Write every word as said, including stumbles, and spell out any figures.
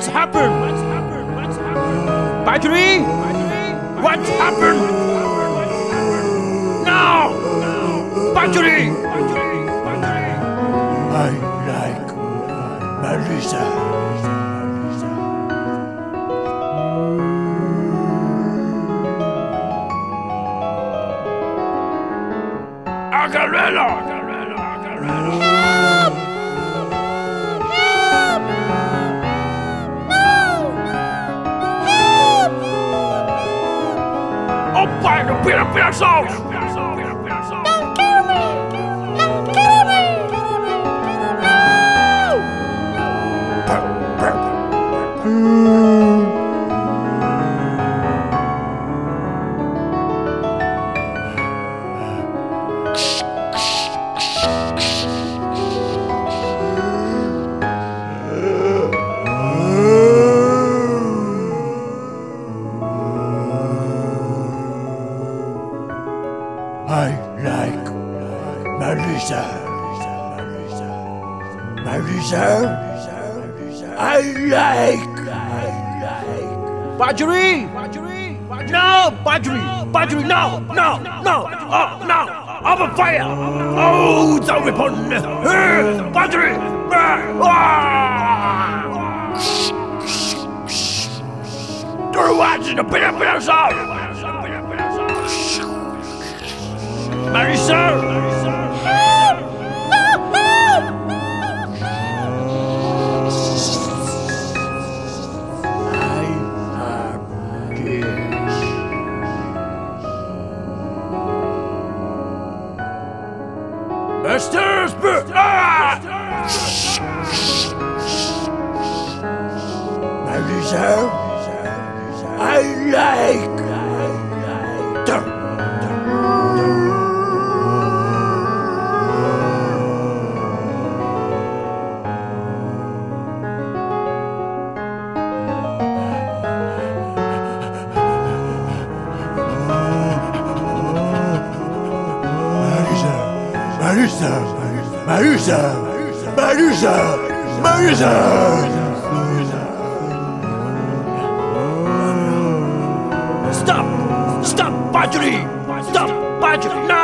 What's happened? What's happened? What's happened? Badri? What's happened? No! Badri! I like Marisa. Agarello! Agarello! Agarello! Help! Help! No! Help! Oh, pai, no pira, pira, sol! Don't kill me! Don't kill me! No! I like Marisa. Marisa. I like. Badri! No! Badri! Badri, no! No! No! Oh, no! I'm on fire! Oh, it's over upon me! Badri! They're watching the pira, pira, sol! Marisa! Help! Help! Help! I have kids. Master Spirit! Ah! Marisa. I like. Marisa, Marisa, Marisa, Marisa. Stop! Stop, Badri! Stop, Badri! No!